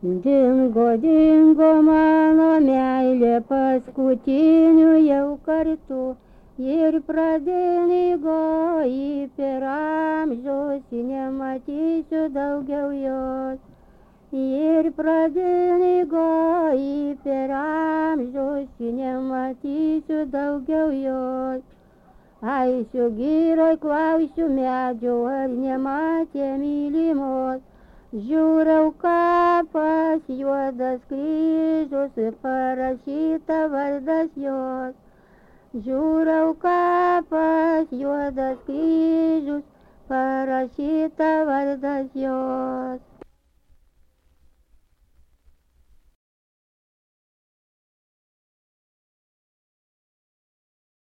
Dingo mano meilė paskutiniu jau kartu ir pradingo per amžius, nematysiu daugiau jos. Ir pradingo per amžius, nematysiu daugiau jos. Aisiu gyroj, klausiu medžio, ar nematė mylimos. Žiūriau kapas, juodas kryžius, parašyta vardas jos. Žiūriau kapas, juodas kryžius, parašyta vardas jos.